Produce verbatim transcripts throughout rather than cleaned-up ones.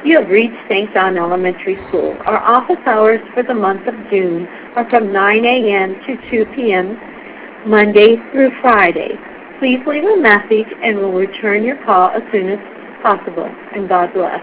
You have reached Saint John Elementary School. Our office hours for the month of June are from nine a.m. to two p.m. Monday through Friday. Please leave a message and we'll return your call as soon as possible. And God bless.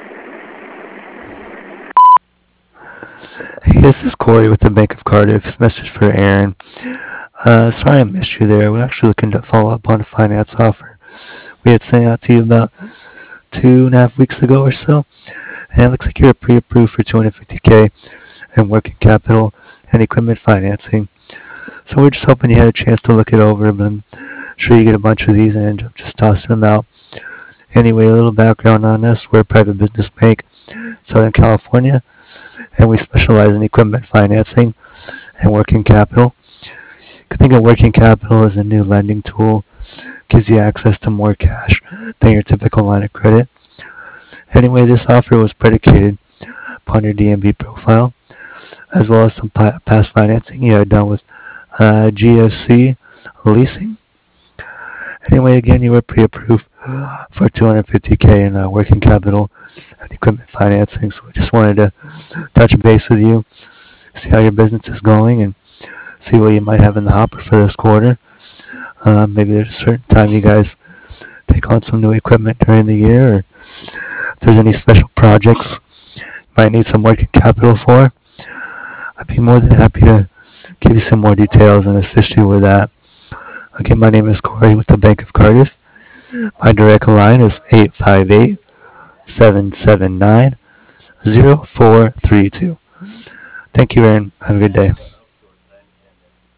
Hey, this is Corey with the Bank of Cardiff. This message for Aaron. Uh, sorry I missed you there. We're actually looking to follow up on a finance offer we had sent out to you about two and a half weeks ago or so. And it looks like you're pre-approved for two hundred fifty k in working capital and equipment financing. So we're just hoping you had a chance to look it over, but I'm sure you get a bunch of these and end up just tossing them out. Anyway, a little background on us. We're a private business bank, Southern California, and we specialize in equipment financing and working capital. You can think of working capital as a new lending tool, gives you access to more cash than your typical line of credit. Anyway, this offer was predicated upon your D M V profile, as well as some past financing you had done with uh, G F C leasing. Anyway, again, you were pre-approved for two hundred fifty k in uh, working capital and equipment financing. So I just wanted to touch base with you, see how your business is going, and see what you might have in the hopper for this quarter. Uh, maybe there's a certain time you guys take on some new equipment during the year, or if there's any special projects you might need some working capital for. I'd be more than happy to give you some more details and assist you with that. Again, my name is Corey with the Bank of Cardiff. My direct line is eight five eight, seven seven nine, zero four three two. Thank you, Aaron. Have a good day.